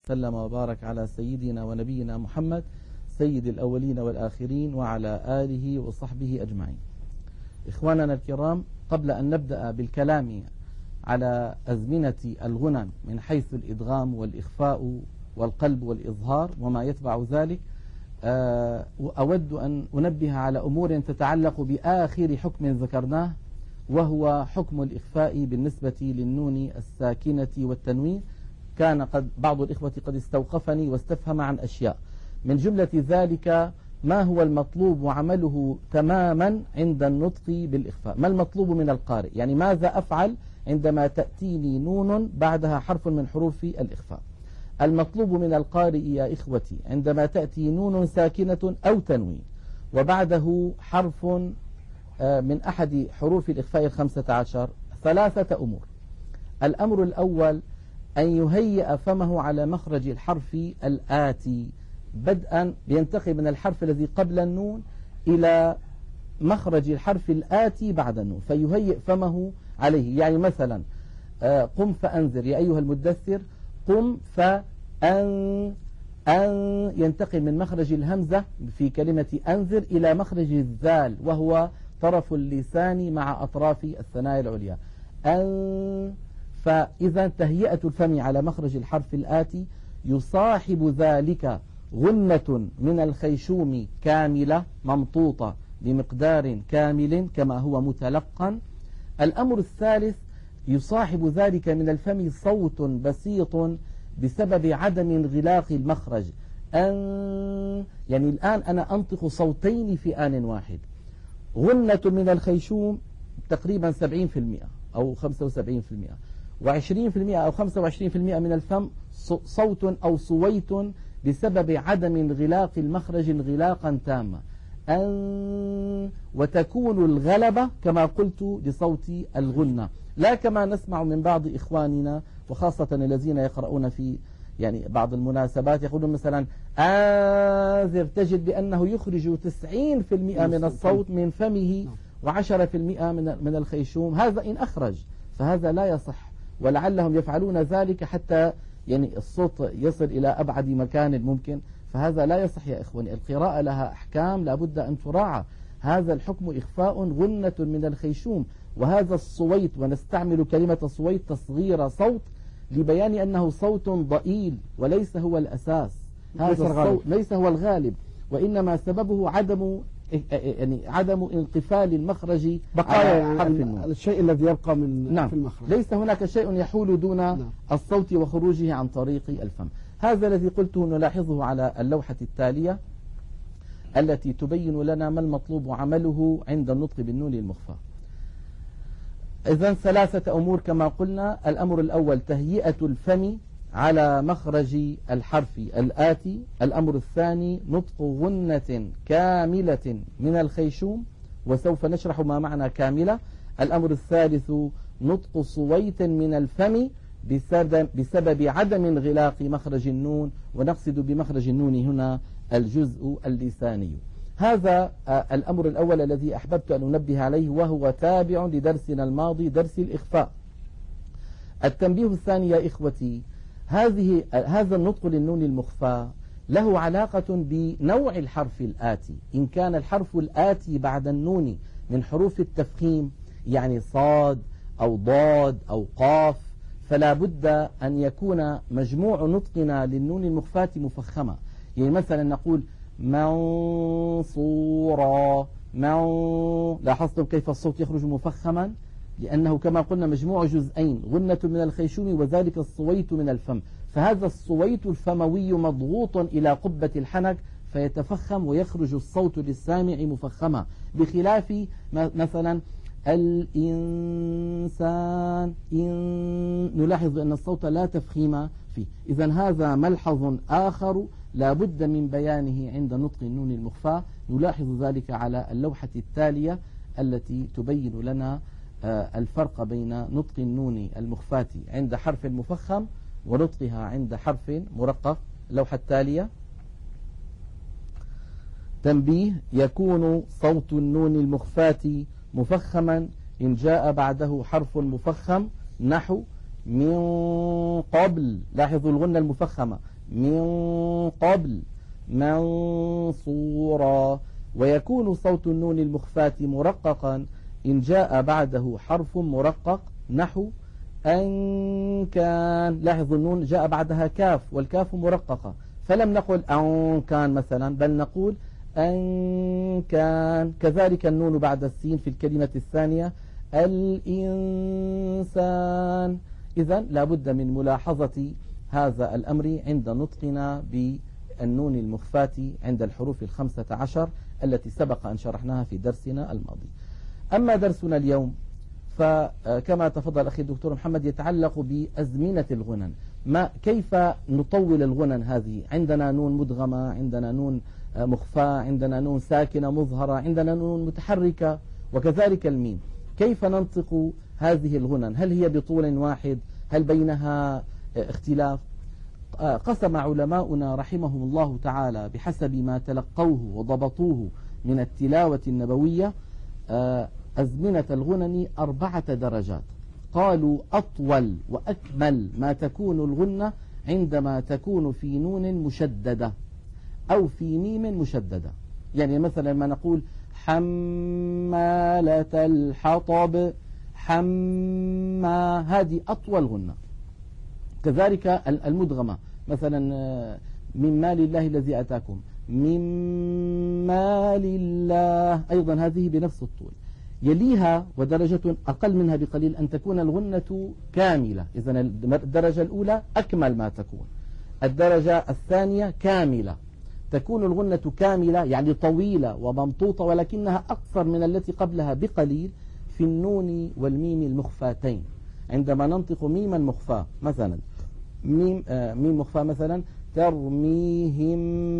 سلم وبارك على سيدنا ونبينا محمد سيد الأولين والآخرين وعلى آله وصحبه أجمعين. إخواننا الكرام، قبل أن نبدأ بالكلام على أزمنة الغنى من حيث الإدغام والإخفاء والقلب والإظهار وما يتبع ذلك، أود أن أنبه على أمور تتعلق بآخر حكم ذكرناه، وهو حكم الإخفاء بالنسبة للنون الساكنة والتنوين. كان بعض الإخوة قد استوقفني واستفهم عن أشياء، من جملة ذلك ما هو المطلوب وعمله تماما عند النطق بالإخفاء. ما المطلوب من القارئ؟ يعني ماذا أفعل عندما تأتيني نون بعدها حرف من حروف الإخفاء؟ المطلوب من القارئ يا إخوتي عندما تأتي نون ساكنة أو تنوين وبعده حرف من أحد حروف الإخفاء 15 3 أمور. الأمر الأول أن يهيئ فمه على مخرج الحرف الآتي، بدءا بينتقل من الحرف الذي قبل النون إلى مخرج الحرف الآتي بعد النون، فيهيئ فمه عليه. يعني مثلا قم فأنذر يا أيها المدثر، قم فأن ينتقل من مخرج الهمزة في كلمة أنذر إلى مخرج الذال وهو طرف اللسان مع أطراف الثنايا العليا. فإذا تهيئة الفم على مخرج الحرف الآتي يصاحب ذلك غنة من الخيشوم كاملة ممطوطة بمقدار كامل كما هو متلقن. الأمر الثالث يصاحب ذلك من الفم صوت بسيط بسبب عدم انغلاق المخرج. يعني الآن أنا أنطق صوتين في آن واحد. غنة من الخيشوم تقريبا 70% أو 75%، و20% أو 25% من الفم صوت أو صويت بسبب عدم انغلاق المخرج انغلاقا تاما. وتكون الغلبة كما قلت لصوت الغنة، لا كما نسمع من بعض إخواننا وخاصة الذين يقرؤون في يعني بعض المناسبات يقولون مثلا آذر، تجد بأنه يخرج 90% من الصوت من فمه و10% من الخيشوم. هذا إن أخرج فهذا لا يصح، ولعلهم يفعلون ذلك حتى يعني الصوت يصل إلى أبعد مكان ممكن، فهذا لا يصح يا إخواني. القراءة لها أحكام لابد أن تراعى. هذا الحكم إخفاء غنة من الخيشوم، وهذا الصويت، ونستعمل كلمة صويت تصغير صوت لبيان أنه صوت ضئيل وليس هو الأساس. هذا الصوت ليس هو الغالب، وإنما سببه عدم انقفال المخرج بقايا حرف النون، الشيء الذي يبقى من في المخرج. ليس هناك شيء يحول دون الصوت وخروجه عن طريق الفم. هذا الذي قلته نلاحظه على اللوحة التالية التي تبين لنا ما المطلوب عمله عند النطق بالنون المخفى. إذن 3 أمور كما قلنا. الأمر الأول تهيئة الفم على مخرج الحرف الآتي. الأمر الثاني نطق غنة كاملة من الخيشوم، وسوف نشرح ما معنى كاملة. الأمر الثالث نطق صويت من الفم بسبب عدم انغلاق مخرج النون، ونقصد بمخرج النون هنا الجزء اللساني. هذا الأمر الأول الذي أحببت أن أنبه عليه، وهو تابع لدرسنا الماضي درس الإخفاء. التنبيه الثاني يا إخوتي، هذا النطق للنون المخفى له علاقة بنوع الحرف الآتي. إن كان الحرف الآتي بعد النون من حروف التفخيم، يعني صاد أو ضاد أو قاف، فلا بد أن يكون مجموع نطقنا للنون المخفاة مفخمة. يعني مثلا نقول منصورا، لاحظتم كيف الصوت يخرج مفخما؟ لأنه كما قلنا مجموع جزئين، غنة من الخيشوم وذلك الصويت من الفم، فهذا الصويت الفموي مضغوط إلى قبة الحنك فيتفخم ويخرج الصوت للسامع مفخما، بخلاف مثلا الإنسان نلاحظ أن الصوت لا تفخيم فيه. إذن هذا ملحظ آخر لا بد من بيانه عند نطق النون المخفى. نلاحظ ذلك على اللوحة التالية التي تبين لنا الفرق بين نطق النون المخفاة عند حرف مفخم ونطقها عند حرف مرقق. اللوحة التالية. تنبيه: يكون صوت النون المخفاة مفخما إن جاء بعده حرف مفخم، نحو من قبل. لاحظوا الغنة المفخمة من قبل منصورا. ويكون صوت النون المخفاة مرققا إن جاء بعده حرف مرقق نحو أن كان. لاحظوا النون جاء بعدها كاف والكاف مرققة، فلم نقل أن كان مثلا، بل نقول أن كان. كذلك النون بعد السين في الكلمة الثانية الإنسان. إذن لا بد من ملاحظة هذا الأمر عند نطقنا بالنون المخفاة عند الحروف 15 التي سبق أن شرحناها في درسنا الماضي. أما درسنا اليوم فكما تفضل أخي الدكتور محمد يتعلق بأزمنة الغنن. كيف نطول الغنن هذه؟ عندنا نون مدغمة، عندنا نون مخفاة، عندنا نون ساكنة مظهرة، عندنا نون متحركة، وكذلك الميم. كيف ننطق هذه الغنن؟ هل هي بطول واحد؟ هل بينها اختلاف؟ قسم علماؤنا رحمهم الله تعالى بحسب ما تلقوه وضبطوه من التلاوة النبوية أزمنة الغنن 4 درجات. قالوا أطول وأكمل ما تكون الغنة عندما تكون في نون مشددة أو في ميم مشددة. يعني مثلا ما نقول حمالة الحطب، هذه أطول غنة. كذلك المدغمة مثلا من مال الله الذي أتاكم، من مال الله، أيضا هذه بنفس الطول. يليها ودرجة أقل منها بقليل أن تكون الغنة كاملة. إذن الدرجة الأولى أكمل ما تكون، الدرجة الثانية كاملة. تكون الغنة كاملة يعني طويلة وممطوطة، ولكنها أقصر من التي قبلها بقليل في النون والميم المخفاتين. عندما ننطق ميما مخفاة مثلا ميم مخفاة مثلا ترميهم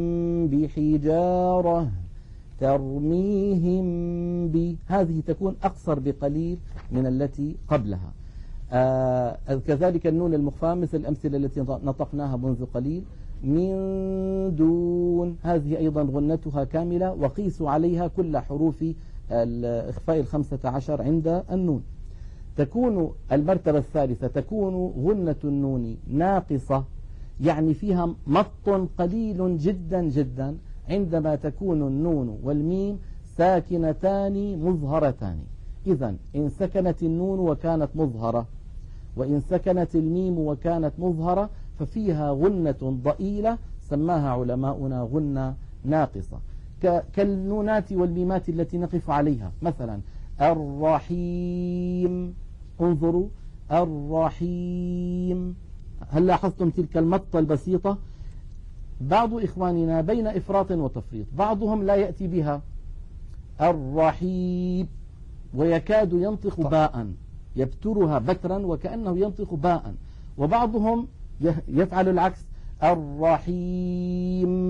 بحجارة، ترميهم هذه تكون أقصر بقليل من التي قبلها. كذلك النون المخفاة مثل الأمثلة التي نطقناها منذ قليل، من دون، هذه أيضا غنتها كاملة، وقيسوا عليها كل حروف الإخفاء 15 عند النون. تكون المرتبة الثالثة تكون غنة النون ناقصة، يعني فيها مط قليل جدا جدا عندما تكون النون والميم ساكنتان مظهرتان. إذن إن سكنت النون وكانت مظهرة وإن سكنت الميم وكانت مظهرة ففيها غنة ضئيلة سماها علماؤنا غنة ناقصة، كالنونات والميمات التي نقف عليها. مثلا الرحيم، انظروا الرحيم، هل لاحظتم تلك المطة البسيطة؟ بعض إخواننا بين إفراط وتفريط، بعضهم لا يأتي بها الرحيم ويكاد ينطق باء، يبترها بترا وكأنه ينطق باء، وبعضهم يفعل العكس الرحيم،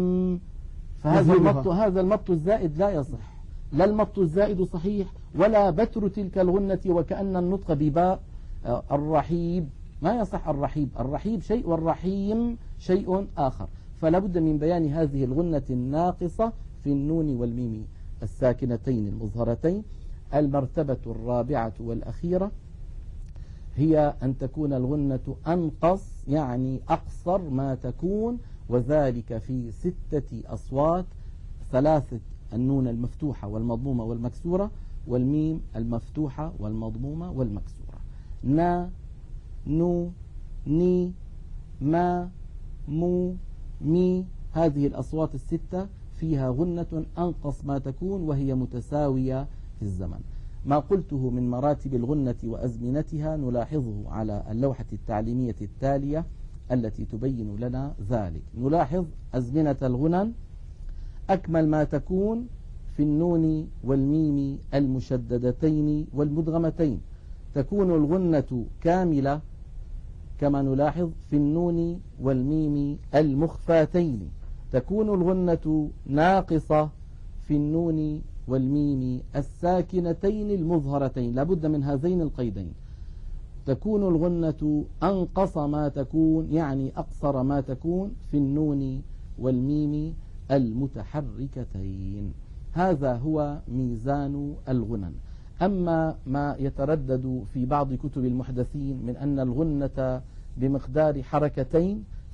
هذا المط الزائد لا يصح، لا المط الزائد صحيح ولا بتر تلك الغنة وكأن النطق بباء. الرحيب ما يصح، الرحيب شيء والرحيم شيء آخر. فلا بد من بيان هذه الغنة الناقصة في النون والميم الساكنتين المظهرتين. المرتبة الرابعة والأخيرة هي أن تكون الغنة أنقص، يعني أقصر ما تكون، وذلك في 6 أصوات: 3 النون المفتوحة والمضمومة والمكسورة، والميم المفتوحة والمضمومة والمكسورة. نا، نو، ني، ما، مو، مي، هذه الأصوات 6 فيها غنة أنقص ما تكون وهي متساوية في الزمن. ما قلته من مراتب الغنة وأزمنتها نلاحظه على اللوحة التعليمية التالية التي تبين لنا ذلك. نلاحظ أزمنة الغنن: أكمل ما تكون في النون والميم المشددتين والمدغمتين، تكون الغنة كاملة كما نلاحظ في النون والميم المخفاتين، تكون الغنة ناقصة في النون والميم الساكنتين المظهرتين، لابد من هذين القيدين. تكون الغنة أنقص ما تكون، يعني أقصر ما تكون في النون والميم المتحركتين. هذا هو ميزان الغنن. أما ما يتردد في بعض كتب المحدثين من أن الغنة بمقدار حركتين،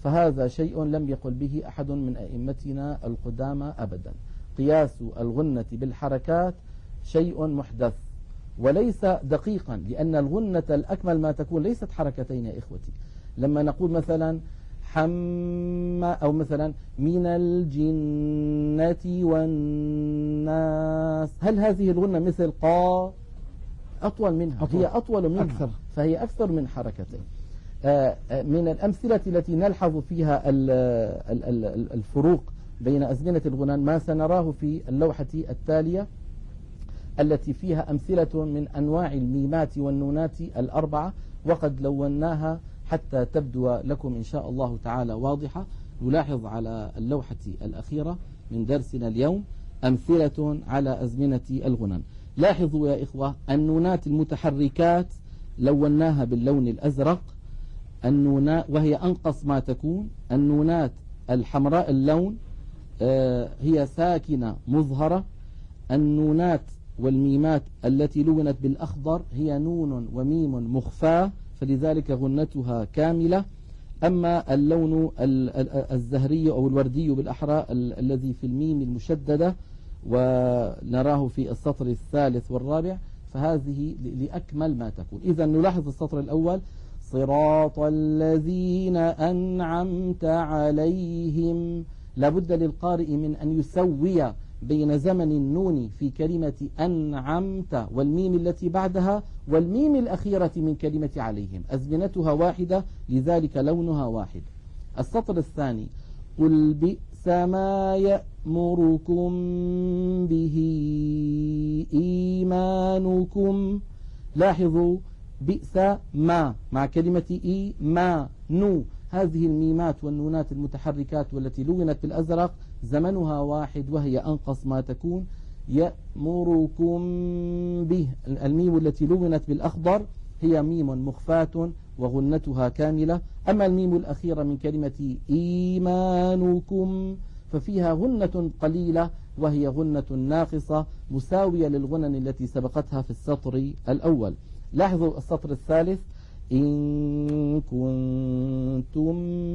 فهذا شيء لم يقل به أحد من أئمتنا القدامى أبدا. قياس الغنة بالحركات شيء محدث وليس دقيقا، لأن الغنة الأكمل ما تكون ليست حركتين يا إخوتي. لما نقول مثلا أو مثلا من الجنة والناس، هل هذه الغنة مثل قا؟ أطول منها، هي أطول منها أكثر. فهي أكثر من حركتين. من الأمثلة التي نلحظ فيها الفروق بين أزمنة الغنى ما سنراه في اللوحة التالية التي فيها أمثلة من أنواع الميمات والنونات الأربعة، وقد لوناها حتى تبدو لكم إن شاء الله تعالى واضحة. نلاحظ على اللوحة الأخيرة من درسنا اليوم أمثلة على أزمنة الغنى. لاحظوا يا إخوة النونات المتحركات لوناها باللون الأزرق، وهي أنقص ما تكون. النونات الحمراء اللون هي ساكنة مظهرة. النونات والميمات التي لونت بالأخضر هي نون وميم مخفاة، فلذلك غنتها كاملة. أما اللون الزهري أو الوردي بالأحرى الذي في الميم المشددة ونراه في السطر الثالث والرابع فهذه لأكمل ما تكون. إذا نلاحظ السطر الأول: صراط الذين أنعمت عليهم. لابد للقارئ من أن يسوي بين زمن النون في كلمة أنعمت والميم التي بعدها والميم الأخيرة من كلمة عليهم، أزمنتها واحدة لذلك لونها واحد. السطر الثاني: قل بئس ما يأمركم به إيمانكم. لاحظوا بئس ما مع كلمة ما نو، هذه الميمات والنونات المتحركات والتي لونت بالأزرق زمنها واحد وهي أنقص ما تكون. يأمركم به، الميم التي لونت بالأخضر هي ميم مخفاة وغنتها كاملة. أما الميم الأخيرة من كلمة إيمانكم ففيها غنة قليلة وهي غنة ناقصة مساوية للغنن التي سبقتها في السطر الأول. لاحظوا السطر الثالث: إن كنتم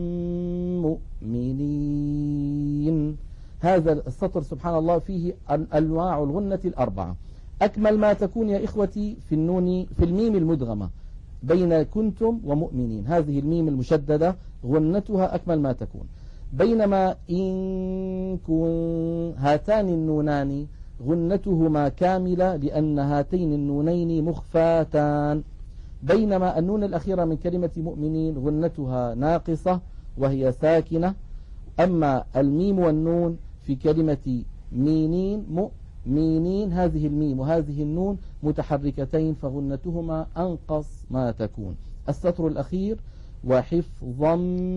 مؤمنين. هذا السطر سبحان الله فيه أنواع الغنة الأربعة. أكمل ما تكون يا إخوتي في النون في الميم المدغمة بين كنتم ومؤمنين، هذه الميم المشددة غنتها أكمل ما تكون. بينما إن هاتان النونان غنتهما كاملة لأن هاتين النونين مخفاتان. بينما النون الأخيرة من كلمة مؤمنين غنتها ناقصة وهي ساكنة. أما الميم والنون في كلمة مينين مؤمنين، هذه الميم وهذه النون متحركتين فغنتهما أنقص ما تكون. السطر الأخير: وحفظا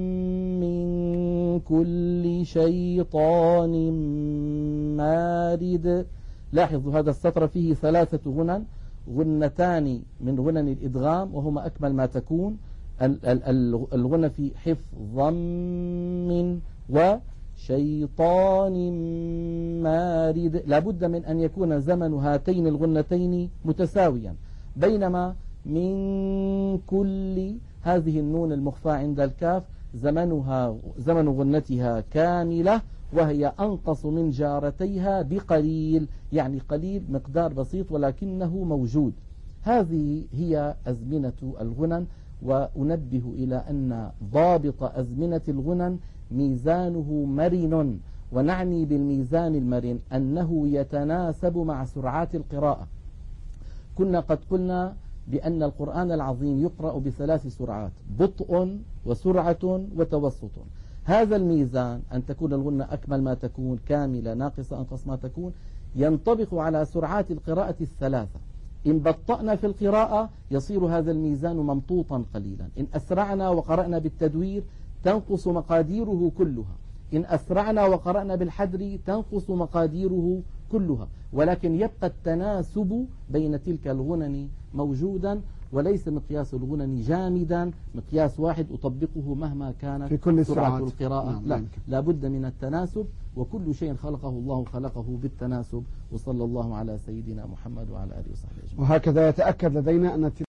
من كل شيطان مارد. لاحظوا هذا السطر فيه ثلاثة غنن، غنتان من غنن الإدغام وهما أكمل ما تكون. الغنى في حفظا من وشيطان مارد لابد من أن يكون زمن هاتين الغنتين متساويا. بينما من كل هذه النون المخفى عند الكاف زمن غنتها كاملة وهي أنقص من جارتيها بقليل، يعني قليل مقدار بسيط ولكنه موجود. هذه هي أزمنة الغنن. وأنبه إلى أن ضابط أزمنة الغنن ميزانه مرن، ونعني بالميزان المرن أنه يتناسب مع سرعات القراءة. كنا قد قلنا بأن القرآن العظيم يقرأ بثلاث سرعات: بطء وسرعة وتوسط. هذا الميزان أن تكون الغنة أكمل ما تكون، كاملة، ناقصة، أنقص ما تكون، ينطبق على سرعات القراءة الثلاثة. إن بطأنا في القراءة يصير هذا الميزان ممطوطا قليلا. إن أسرعنا وقرأنا بالتدوير تنقص مقاديره كلها. إن أسرعنا وقرأنا بالحدر تنقص مقاديره كلها، ولكن يبقى التناسب بين تلك الغنن موجودا، وليس مقياس الغنن جامدا مقياس واحد أطبقه مهما كانت في كل سرعة القراءة. لا بد من التناسب، وكل شيء خلقه الله خلقه بالتناسب. وصلى الله على سيدنا محمد وعلى آله وصحبه أجمعين. وهكذا يتأكد لدينا أن